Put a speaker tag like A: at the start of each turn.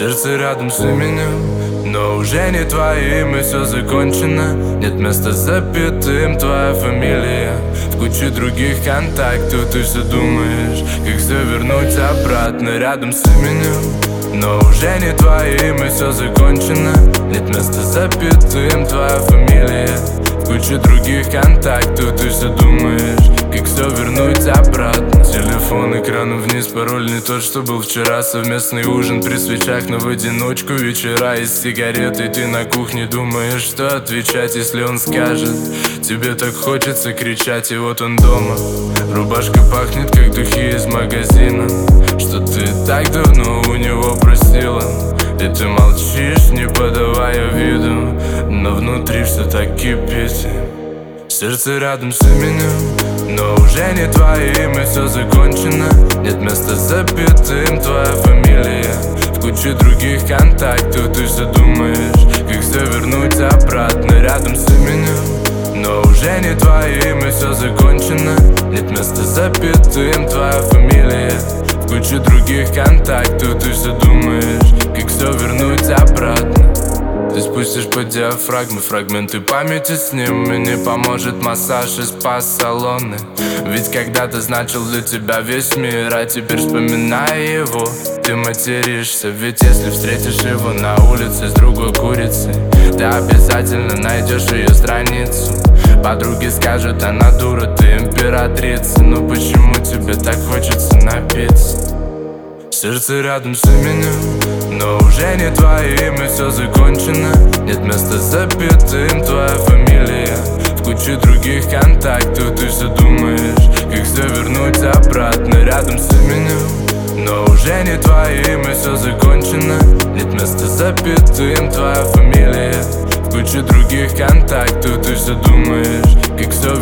A: Сердце рядом с именем, но уже не твоим, и все закончено. Нет места запятым, твоя фамилия в куче других контактов. Ты все думаешь, как все вернуть обратно. Рядом с именем, но уже не твоим, и все закончено. Нет места запятым, твоя фамилия в куче других контактов. Ты все думаешь, как все вернуть обратно. Телефон экраном вниз, пароль не тот, что был вчера. Совместный ужин при свечах, но в одиночку вечера. Из сигареты ты на кухне думаешь, что отвечать, если он скажет. Тебе так хочется кричать, и вот он дома. Рубашка пахнет, как духи из магазина, что ты так давно у него просила. И ты молчишь, не подавая виду, но внутри все так кипит. Сердце рядом с именем, но уже не твоим, и все закончено. Нет места запятым, твоя фамилия в куче других контактов. Ты все думаешь, как все вернуть обратно. Рядом с именем, но уже не твоим, и все закончено. Нет места запятым, твоя фамилия в куче других контактов. Ты все думаешь, как все вернуть обратно. Ты спустишь по диафрагме фрагменты памяти с ним, и не поможет массаж из спа-салона. Ведь когда-то значил для тебя весь мир, а теперь, вспоминая его, ты материшься. Ведь если встретишь его на улице с другой курицей, ты обязательно найдешь ее страницу. Подруги скажут, она дура, ты императрица. Но почему тебе так хочется напиться? Сердце рядом с именем, но уже не твоим, и все закончено. Нет места запятым, твоя фамилия в куче других контактов. Ты все думаешь, как все вернуть обратно. Рядом с именем, но уже не твоим, и все закончено. Нет места запятым, твоя фамилия в куче других контактов. Ты все думаешь, как все